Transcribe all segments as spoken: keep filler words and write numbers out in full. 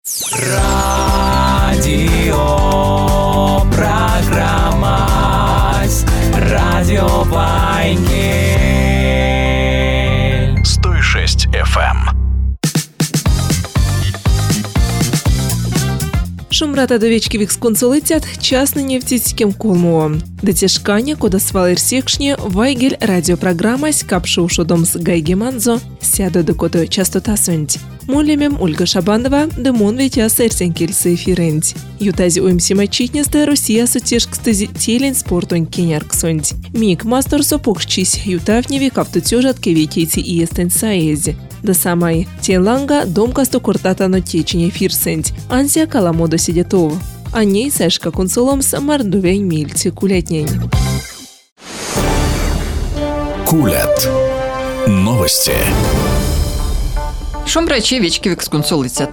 Радио программа Радио Вайнгель сто шесть эф эм. Шумрата довечки віксконцу летять, час на нефтицьким колму. Детешкання, кода свалир секшні, Вайгель радиопрограмма скапшу шудом с Гайгеманзо, сяду до кото частота сунть. Молемем Ольга Шабанова, демон витя серсенкельсы эфирент. Ютази уемси мачитнесте Россия сутешкстези телен спортон кенярк сунть. Мик мастерсо покшчись ютавневи кавтутюжат кевикейти и естен саези. Да самай тенланга домкасто куртатано течение фирсент, ансия каламодо сидетов. А ней сэшка консолом с мардувень мильцы кулятнень. Кулят. Новости. Шумбрачи вечки вексконсолицят.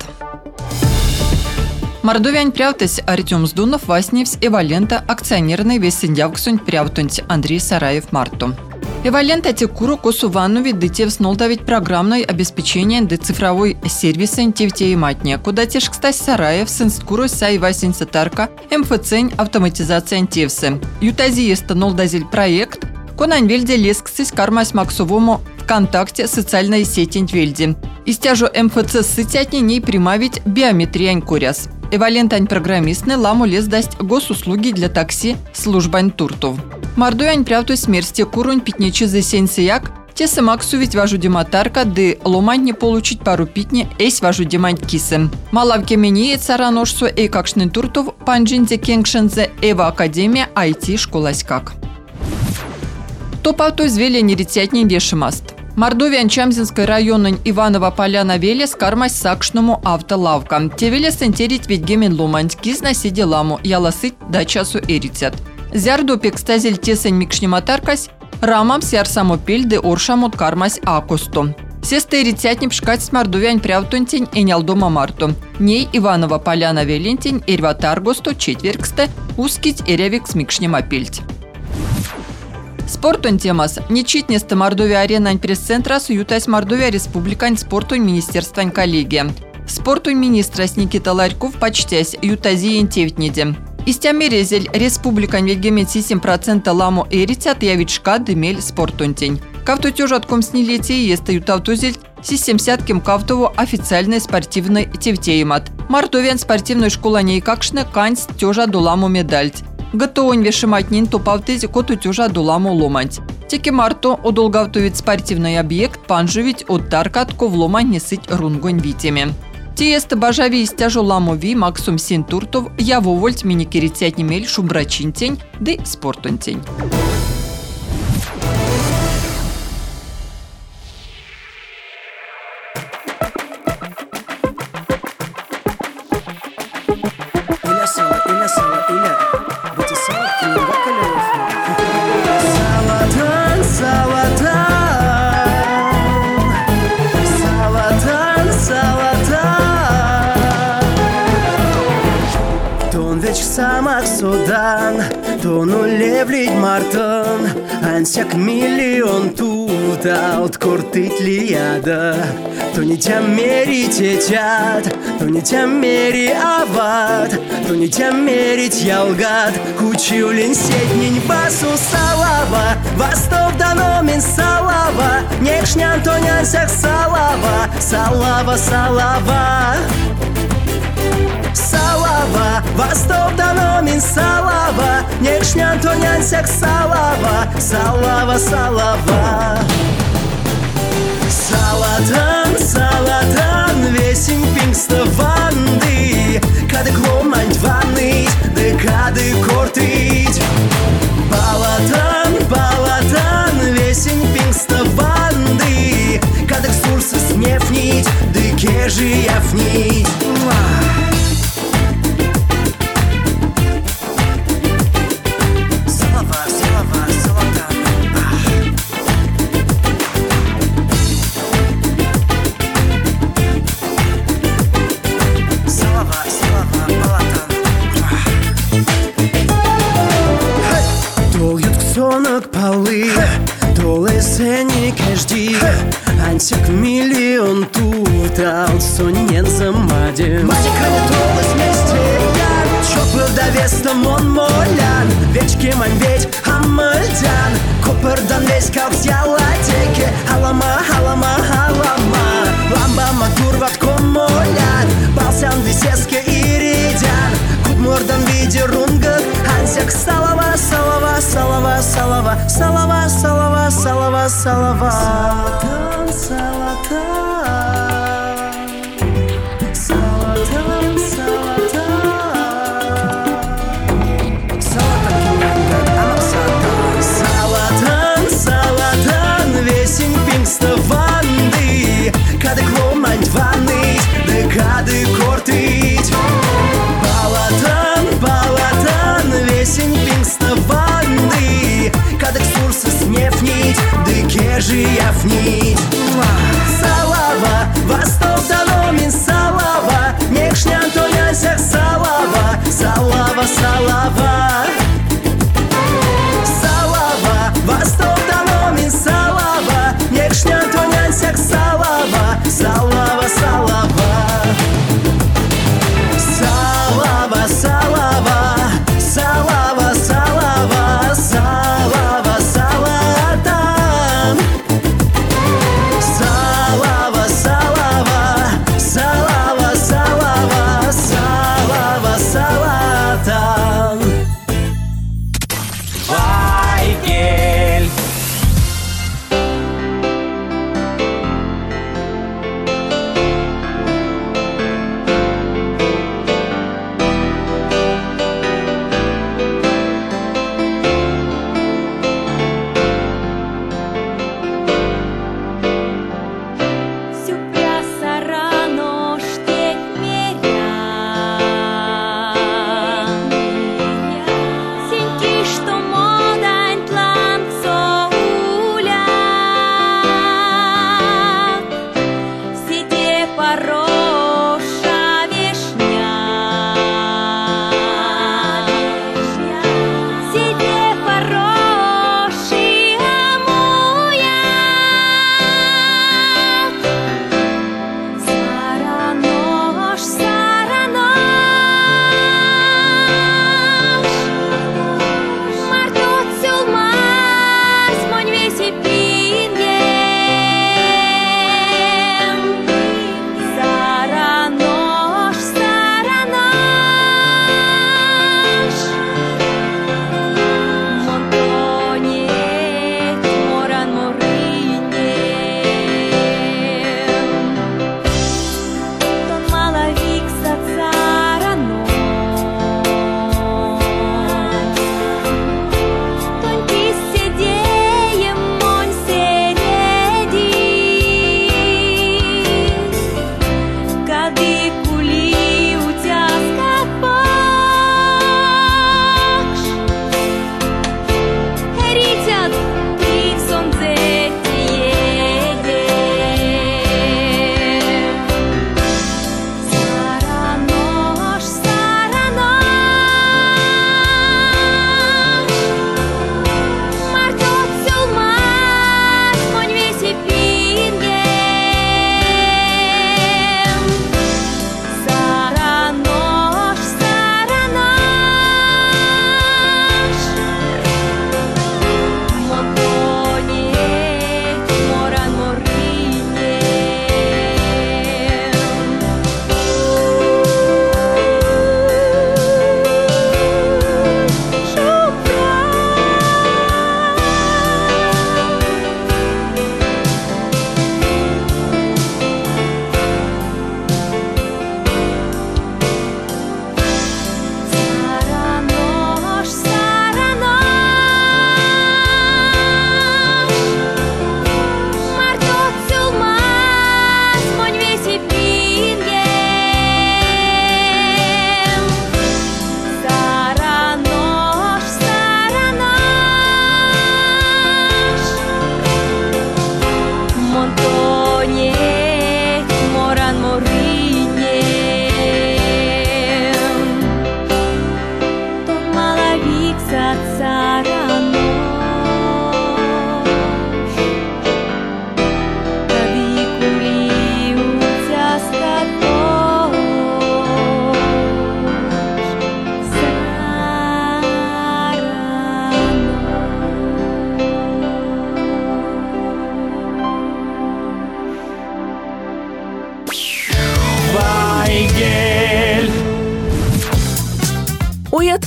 Мордовян прявтась Артем Сдунов, Васневс, Эвалента, акционерный весь синдявксунь прявтунь Андрей Сараев Марту. Эвалента текуру косу ванну видите снолдавить программное обеспечение де цифровой сервисы тевтеи матня, куда теш кстати Сараев сенскуру сай васень сатарка МФЦ автоматизация тевсы. Ютази есть нолдазель проект, конань вельде лесксись кармась максовому ВКонтакте социальной сети вельде. Истяжу МФЦ сытятни ней примавить биометриянь куряс. Эвалентань программистный ламу лез дасть госуслуги для такси службань туртов. Мордуянь прявту смерти курунь питничи за сенсияк, те самаксу ведь важу дематарка, да ломань не получить пару питни, эсь важу демань кисем. Малавке менее цараношсу и какшный туртов панджинзе кенгшензе Эва Академия ай ти школаськак. Топ-авто звели нерецятней вешемаст. Мордовян Чамзинской районын Иванова Поляна велес кармась сакшному автолавкам. Те велес интерить ведь гемен ломань киз на сиде ламу, яласыть до часу эрицят. Зярдопек стазель тесень микшниматаркась, рамам сяр самопель де оршамут кармась акусту. Сесте эрицятним шкать с мордовян прявтунтень энялдома марту. Ней Иванова Поляна велентень эрватаргосту четверксте ускить эрявик с микшнимапельть. Спортун темас. Нечитнесте Мордовия аренань пресс-центра суютась Мордовия республикань спортун министерствань коллегия. Спортун министра с Никита Ларьков почтясь ютазиен тевтнеде. Истямерезель республикань вегемет семь процентов ламу эритят явичка демель спортунтень. Кавтутюжат комснилетие есть ютавтузель семьдесят кавтову официальной спортивной тевтеемат. Мордовиан спортивной школа нейкакшне канц тёжа дуламу медальть. Готовонь вешематнин топавтези коту тюжа дуламу ломать. Теки марто одолгавтовит спортивный объект панжевить от таркатко в ломань несыть рунгонь витями. Тиест бажави истяжу ламови максум син туртов явовольт миникерицять немель шумбрачинтень да спортунтень. Самак судан, тону левлить мартон, ансяк миллион тута от кортит лияда. То не тям мери тетят, то не тям мери ават, то не тям мерить ялгат, кучиулин сетнень басу салава, востов дано мин салава, нешнян то нянсяк салава, салава, салава. Салава, восток дано мин салава, нешнян то нянсяк салава, салава, салава. Салатан, салатан, весень пингста ванды, кады кломань ванныть, да кады кортыть. Балатан, балатан, весень пингста ванды, кады ксурсы снефнить, да кежи яфнить. Толют ксонок палы, толы сени кежди, Ансяк миллион тутал сонен замаде Матика не толась вместе я Чопыр да вестом он молян Вечки мань ведь хамальдян Копырдан весь как взяла теке Халама, халама, халама Ламба матур ватком молян Балсян висеске иридян Кудмурдан виде рунгак Ансяк салава, салава, салава, салава Салава, салава, салава, салава Салатан, салатан Салатан, салатан Салатан кинянга, амаксатан Салатан, салатан Весень пингставанды Кады кломань ваныть Да кады кортыть Балатан, балатан Весень пингставанды Кады ксурсы снефнить Да кежи яфнить Салава, восток даномин салава Некшнян тонясях салава Салава, салава Салава, восток даномин салава Некшнян тонясях салава Салава, салава Салава, салава Салава, салава Салава, салатан Салава, салава Салава, салава Салава, салатан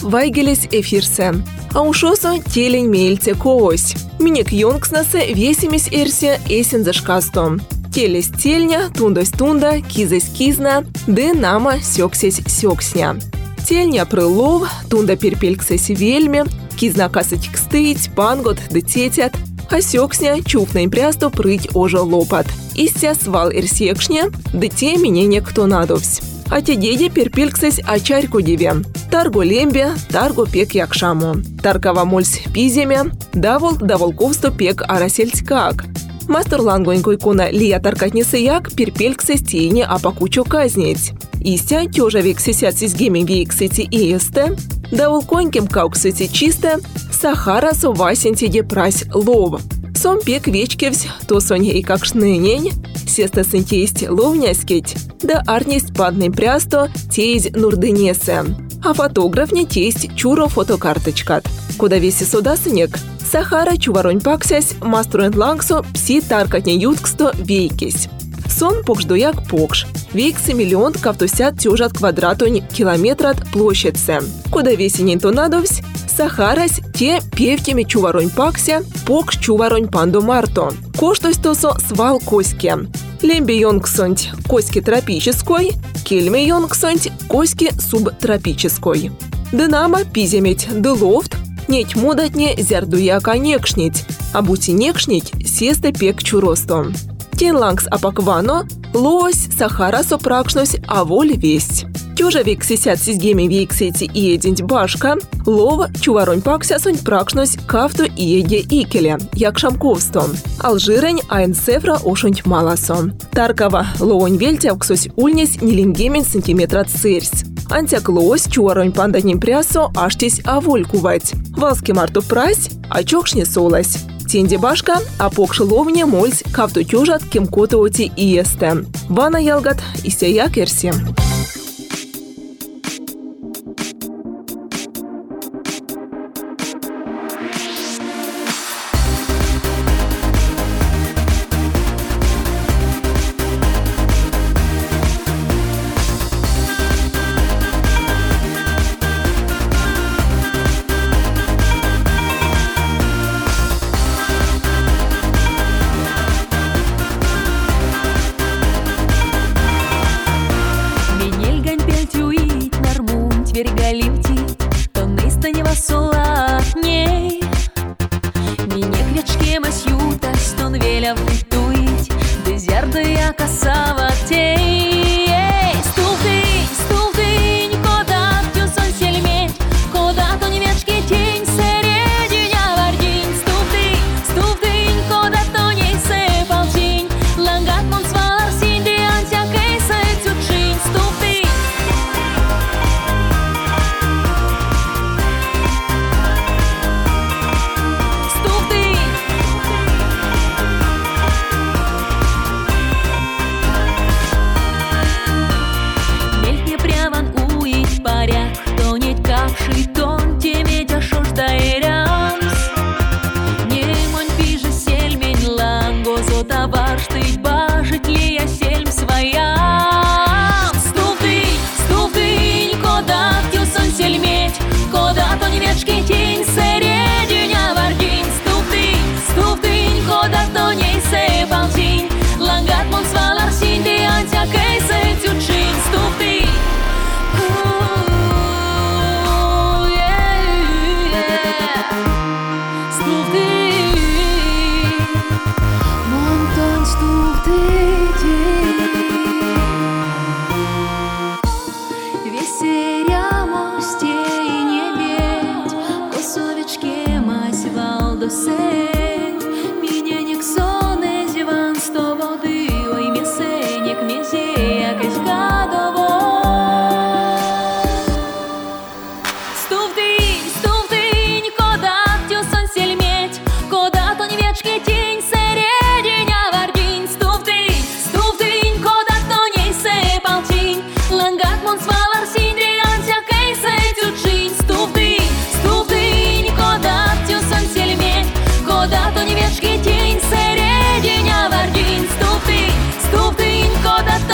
вайгелес эфирсе. А ушосо телень мейльте коось. Минек йонкснасы весимись эрсе эсен зашкасто. Телес тельня, тундось тунда, кизась кизна, де нама сёксесь сёксня. Тельня прылов, тунда перпельксесь вельме, кизна касать кстыть, пангот дететят, а сёксня чуфна им прясто прыть ожа лопат. Истя свал эрсекшня, дете менене кто надовсь. А те деде перпельксесь ачарьку деве. Тарго лембе, тарго пек якшамо. Таркава мольсь пиземе, давол даволковсто пек арасельцкак. Мастер лангонькой кона лия таркатнисы як перпельксесь тени апакучо казнить. Истя тёжа вексесятсись геми вексети и эсте, даволконьким кауксети чисте, сахара со васенти прась лов. Сом пек вечкевсь, то сонь и как шнынень, сеста сентесть ловняскить, да арнесть падный прясто тесть нурдынесе. А фотограф не тесть чуро фотокарточкат. Куда веси содасынек, сахара чуваронь паксясь, маструент лангсо пси таркатне ютксто вейкись. Сон покждояк покш. Вейксы миллион кавтосят тёжат квадратонь километрат площадьсе. Куда весенень то надовсь, сахарась те певтями чуваронь пакся, покш чуваронь пандо марто. Коштось тосо свал коське. Лембе йонгсонть коське тропической, кельме йонгсонть коське субтропической. Дынама пиземеть дылофт, неть мудатне зярдуя конекшнить, а бути некшнить сесте пек чуросто. Тенлангс апаквано, лось сахара сопракшнось, а воль весть. Тёжа вексесят сизгеми вексети и единь башка, лов чуваронь пакся сонь пракшнось кавто и еде икеле, як шамковсто. Алжирень аэнсефра ошонь маласо. Таркава ловонь вельтявксось ульнесь нилингемен сантиметрат сырсь. Антяк лось чуваронь панданим прясо аштесь аволь кувать. Валски марту прась, а чокшне солась. Тенде башка, а покш ловне мольсь кавто тёжат кемкототи и есте. Вана ялгат и сея керси.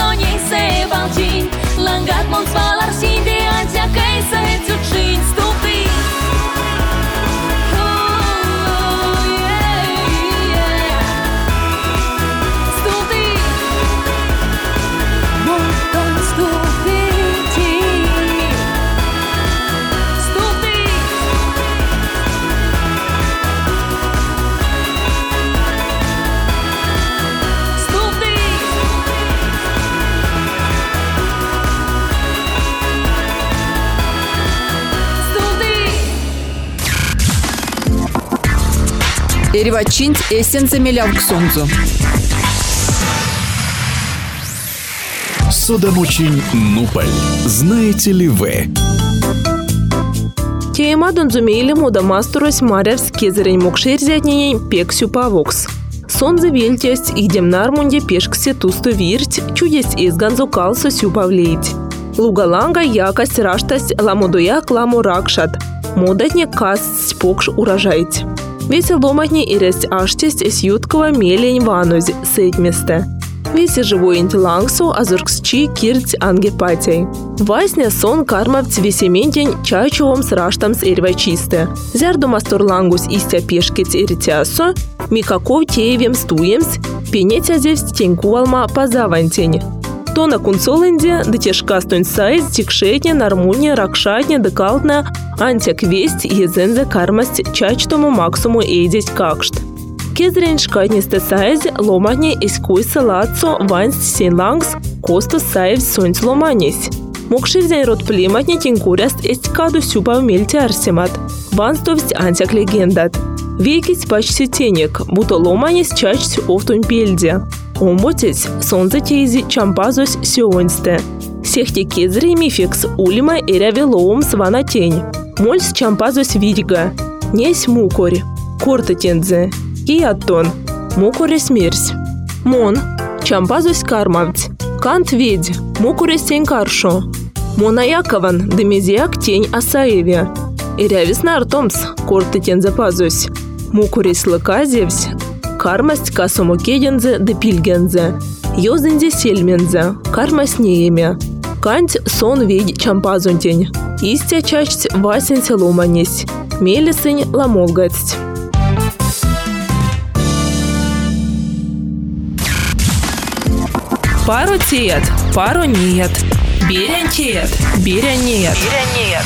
Langat mums valar sindi, anția că-i să-ți ucini, stupi. Эревачинт эссенце мелявк сонзу. Судомучень Нуполь. Знаете ли вы? Тема донзумейле мода мастерось маревс кезерень мокшерзятней пексю павокс. Сонзе вельтесть идем нармунде пешксе тусто вирть, чудесть из ганзукалса сю павлеить. Лугаланга якость раштость ламодуя кламу ракшат. Модатне касть покш урожаить. Весел доматне и ресть аштесть из юткова мелень ванусь сетьместе. Весе живой интеллангсу азурксчи кирть ангепатей. Васня сон кармавц весементень чайчевом с раштам с эрвачисте. Зярду мастурлангус истя пешкец эритясо, микаков теевем стуемс, пенетя зевс тенькувалма позавантень. То на кунцоленде дотешка стонь сайз тикшетня нармуния ракшатня декалтна антяк весть езензе кармасть чачтому максуму эйдеть какшт. Кезрень шкатнисте сайз ломатне искуй салатсо ванс сенлангс косту сайв сонц ломанись. Мокширзень рот плематне тинкуряст эстикаду сюпав мельте арсемат. Ванстовсть антяк легендат. Векись почти тенек, буто ломанись чачсь офтунь пельде. Омботец сонзе тейзи чампазось сионсте. Сехте кезри мификс улима эрявелоум свана тень. Мольс чампазось вирига. Несь мукорь. Корта тензе. Киаттон. Мукоре смерсь. Мон. Чампазось кармавць. Кант ведь. Мукоре тень каршо. Монаякован. Демезиак тень асаеве. Эрявис нартомс. Корта тензе пазось. Мукоре слыказевсь. Кармасть касому кедензе де пильгензе. Йозензе сельмензе. Кармасть нееме. Канть сон ведь чампазунтень. Истя чачть васенse ломанись. Мелесынь ламолгацть. Пару тет, пару нет. Беря тет, беря нет. Беря нет.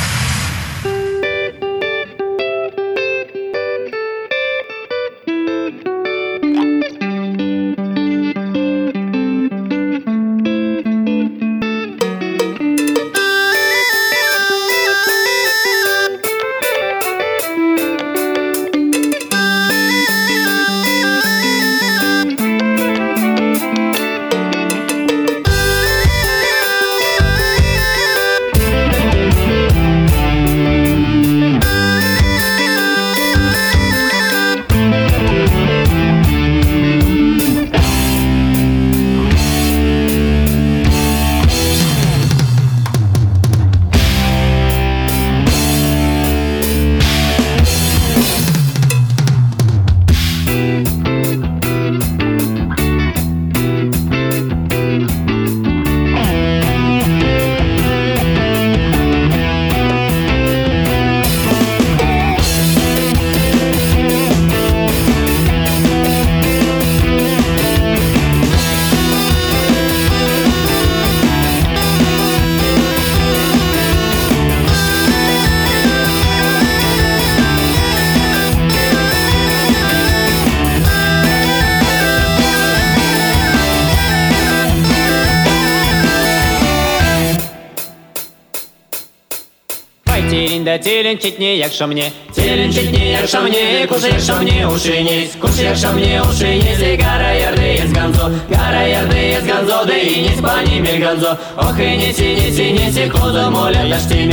Да теленчитні, якщо мені, теленчитні, якщо мені, куши, якщо мені ушинісь, куши, якщо мені ушинісь, і гара ярди єс ганзо, гара ярди єс ганзо, да і нісь пані міль ганзо, ох і ніці, ніці, ніці, козо моля на штимі.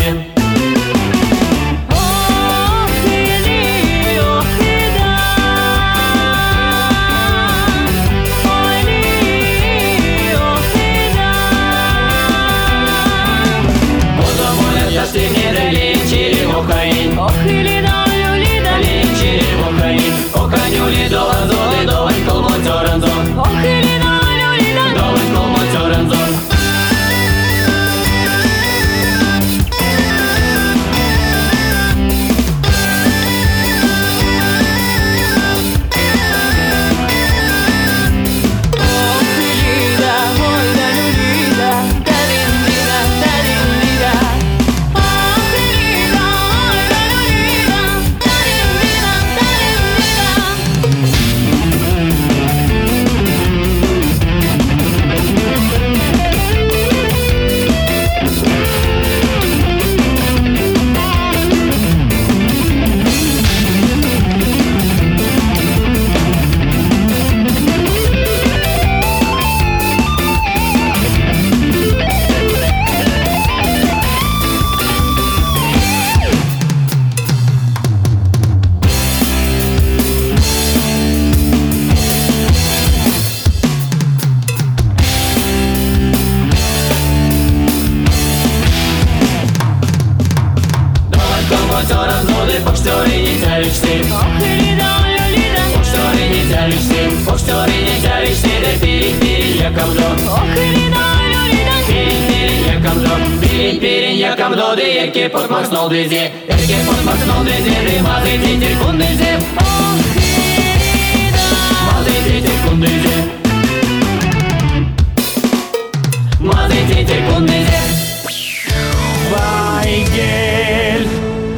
не тявишься, Охшори не тявишься, Охшори не тявишься, да пирин, пирин, я камдо, Пирин, пирин, я камдо, Пирин, пирин, я камдо, да ерке потмахнул дезе, Ерке потмахнул дезе, да мазы титер кундезе, Мазы титер кундезе, Мазы титер кундезе, Вайгель.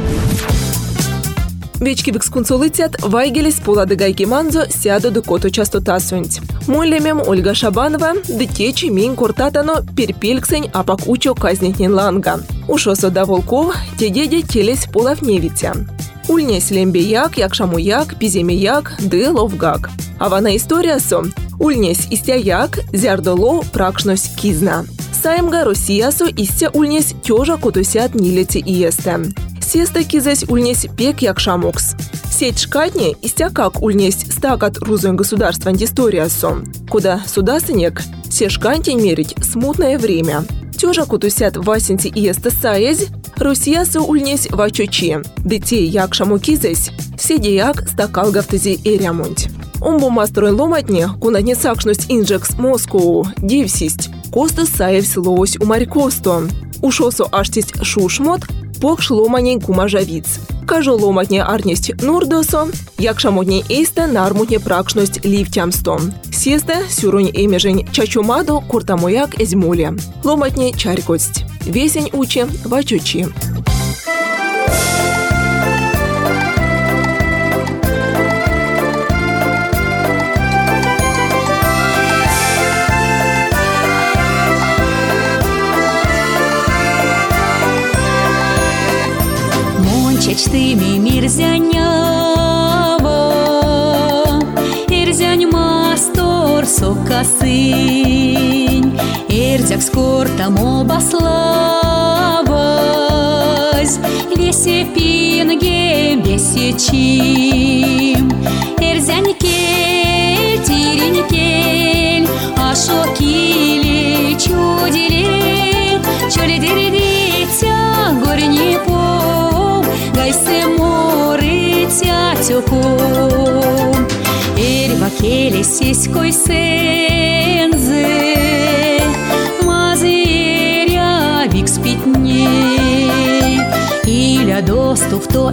Вечки векскунцолыцят Вайгель сполады Гайгеманзо сяду до коту частота сунть. Молемем Ольга Шабанова, дитечи мин кортатано перпельксень апак учо казнитнин ланга. Ушосо да волков, те деде телесь полав невитя. Ульнесь лембеяк, якшамуяк, пиземеяк, ды ловгак. А вана история со. Ульнесь истяяк, зярдоло пракшнось кизна. Саемга Россиясо истя ульнесь тёжа котусят нилете иесте. Сеста кизась ульнесь пек якшамокс. Сеть шкатни истя как ульнесь стакат рузон государства историясо. Куда судасынек, все шкантень мерить смутное время. Тёжа котусят васенти иесте саезь, Россиясо ульнесь вачочи. Детей якшаму кизась, седеяк стакал гафтези эрямунть. Омбу мастерон ломатне, кунадне сакшность инжекс Москоу, дивсисть. Коста саевсь ловось у марькосто. Ушосо аштисть шушмот, пок шломаней кумажавиц. Кажо ломатне арнесть нурдосо, якшамутне эйсте нармутне пракшность ливтямсто. Сесте сюрунь эмежень чачумадо куртамояк эзмуле. Ломатне чарькость. Весень учи вачучи. Чечтыми мирзянява, Эрзянь мастор сокасынь, Эрзяк скортам обаславась, Весе пинге, весе чим, Эрзянь кель, тирень кель, Ашо кили, чудили, Чоли деридитя, горе не по. Гайсе море тятюку, Эрь вакеле сиськой сензе, Мазы эря викс питней, Иля доступ то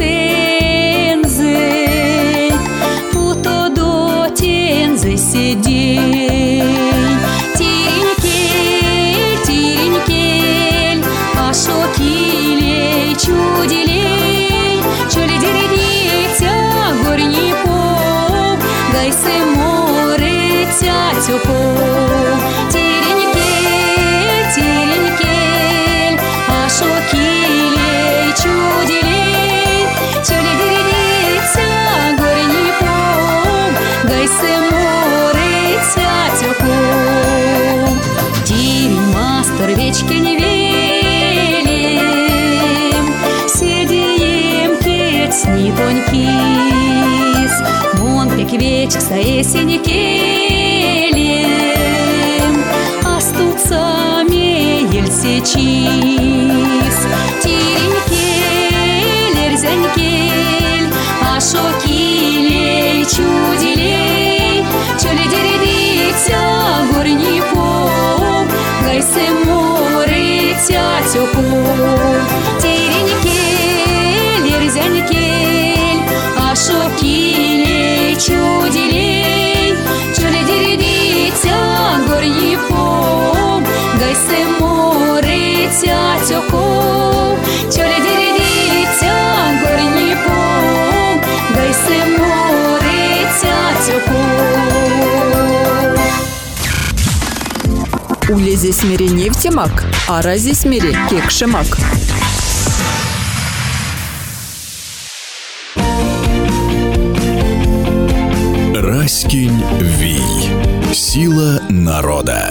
эсензе, Путо до тензе сидей. Тирень кель, тирень кель, Ашо килей, чудилей, Чоли деревитя, горни поп, Гайсе море тятюку. Тирень кель, тирень кель, Ашо килей, чудилей, Чоли деревитя, горни поп, Гайсе море тятюку. Тирень мастер вечки не велим, Седием кетсни тонькис, Мон пек вечк са эсени келем, Астуцами ельсечис. Тирень кель, эрзянь кель, Ашо килей, чудилей, Чоли деревитя, горни поп, Гайсе море тятюку. Тирень кель, эрзянь кель, Ашо килей, чудилей, Чоли деревитя, горни поп, Гайсе море тятюку. Чоли деревитя, горни поп, Гайсе море тятюку. Улезе смире нефтемак, а разе смире кекшемак. Раськинь Вий. Сила народа.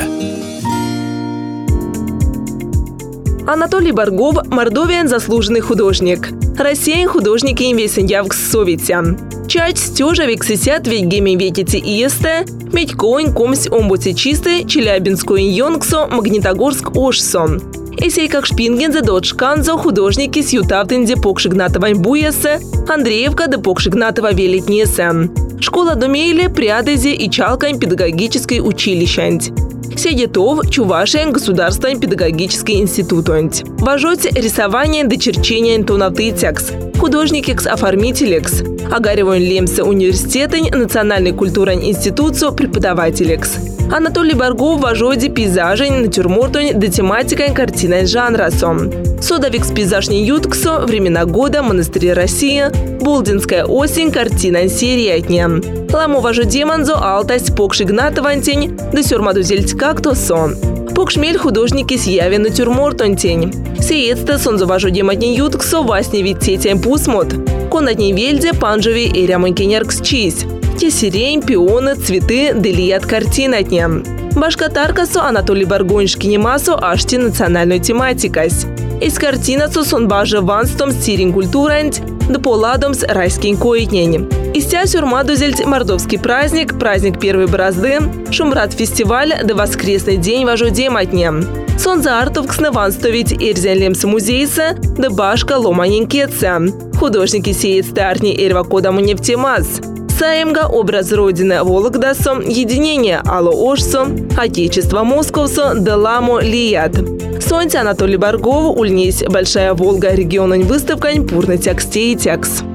Анатолий Баргов – мордовиан заслуженный художник. Россиян художники инвесен явкс советян. Чач стёжа вексисят ведь геми ветите иесте, медь коин комсь омбуте чисты, Челябинскую йонгсо, Магнитогорск ошсон. Эсей как шпингензе дочканзо художники с ютавтенде покшигнатовань буясе, Андреевка да покшигнатова велетнесе. Школа домейле прядезе и чалкань педагогической училищант. Седетов Чувашен государственный педагогический институт. Важуть рисование до черчения тонавты текст. Художникекс оформителекс. Агаревон Лемса университетень национальной культурной институцию преподавателекс. Анатолий Баргов вожоди пейзажень натюрмортонь до тематикой картины жанрасом. Содовикс пейзажний ютксо времена года монастыри России. Болдинская осень картина сериятня. Ламу вожу демонзо алтасть покшигнатовантень до сюрмадузельтка кто сон. Покшмель художники съяви натюрмортонтень. Сеецта сонзо вожу демонтень ютксо васне витетень пусмот. Конатней вельде панжеви эрямонькенеркс чись. Те сирень, пионы, цветы, делият картинатня. Башкатаркасо Анатолий Баргонш кинемасо ашти национальной тематикась. Из картинасо сон баже ванстом стирин культурант, да поладом с райским коитнень. Истя сюрмадузельт мордовский праздник, праздник первой борозды, шумрат фестиваль, да воскресный день вожу дематня. Сон за артовкс на ванстовить эрзенлемс музейса, да башка ломаненкеца. Художники сеет старни эрвакодаму нефтемаз. Саемга образ родины Вологдасо, единение Ало Ошсо, Отечество Московсо, Деламо Лият. Сонте Анатолий Баргов, ульнись Большая Волга, регионань выставкань пурный тексте и текст.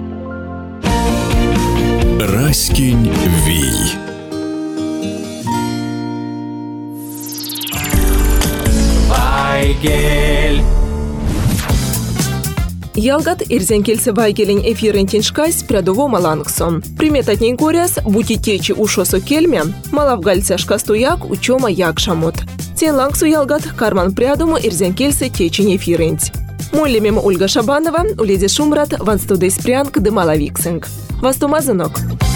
Раскинь Вий. Вайгель. Ялгат ирзенкельсе вайгелень эфирентень шкайс прядово малангсо. Приметатнень коряс бути течи ушосо кельме, малавгальце шкастуяк учома як шамот. Тен лангсу ялгат карман прядому ирзенкельсе течень эфиренть. Моллемем Ольга Шабанова, уледи Шумрат, ванстудейс прянк де малавиксинг. Вастумазанок.